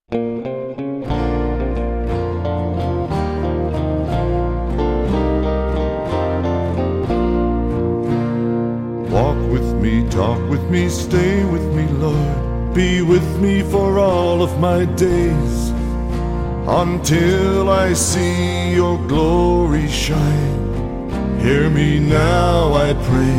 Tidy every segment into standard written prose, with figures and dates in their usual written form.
Walk with me, talk with me, stay with me, Lord. Be with me for all of my days, until I see your glory shine. Hear me now, I pray.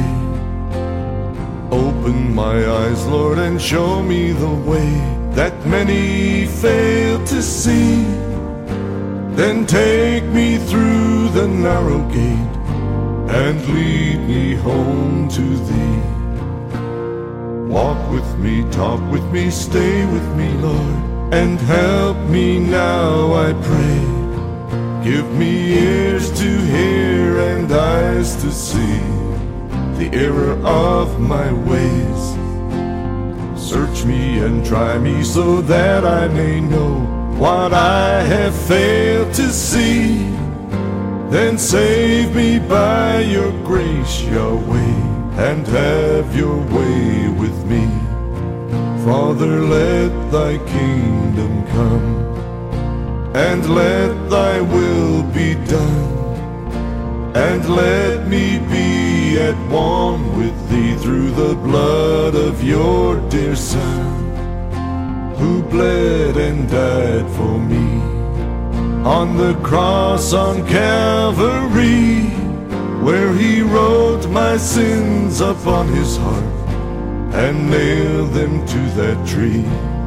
Open my eyes, Lord, and show me the way that many fail to see. Then take me through the narrow gate and lead me home to thee. Walk with me, talk with me, stay with me, Lord, and help me now, I pray. Give me ears to hear and eyes to see the error of my ways. Search me and try me so that I may know what I have failed to see. Then save me by your grace, Yahweh, and have your way with me. Father, let thy kingdom come, and let thy will be done, and let me be at one with thee through the blood of your dear Son, who bled and died for me on the cross on Calvary, where he wrote my sins upon his heart and nailed them to that tree.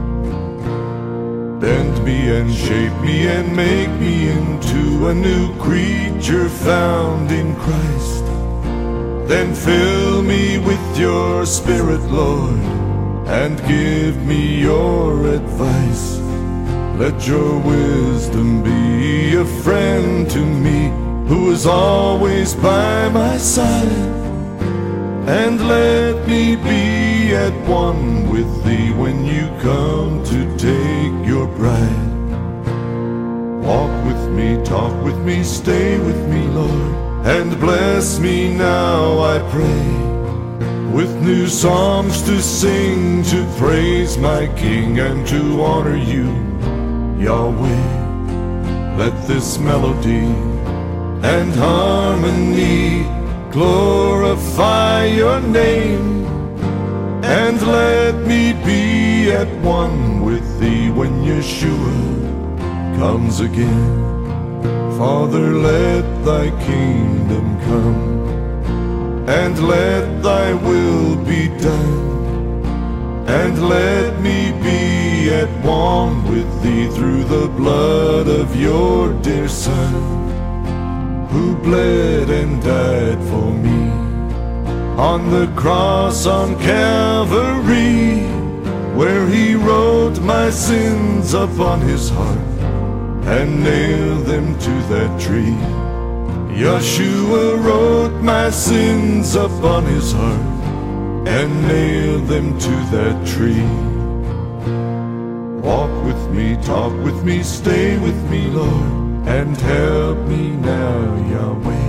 Bend me and shape me and make me into a new creature found in Christ. Then fill me with your Spirit, Lord, and give me your advice. Let your wisdom be a friend to me, who is always by my side. And let me be at one with thee when you come to take your bride. Walk with me, talk with me, stay with me, Lord, and bless me now, I pray, with new songs to sing, to praise my King and to honor you, Yahweh. Let this melody and harmony glorify your name, and let me be at one with thee when Yeshua comes again. Father, let thy kingdom come, and let thy will be done, and let me be at one with thee through the blood of your dear Son, who bled and died for me on the cross on Calvary, where he wrote my sins upon his heart and nailed them to that tree. Yeshua wrote my sins upon his heart and nailed them to that tree. Walk with me, talk with me, stay with me, Lord, and help me now, Yahweh.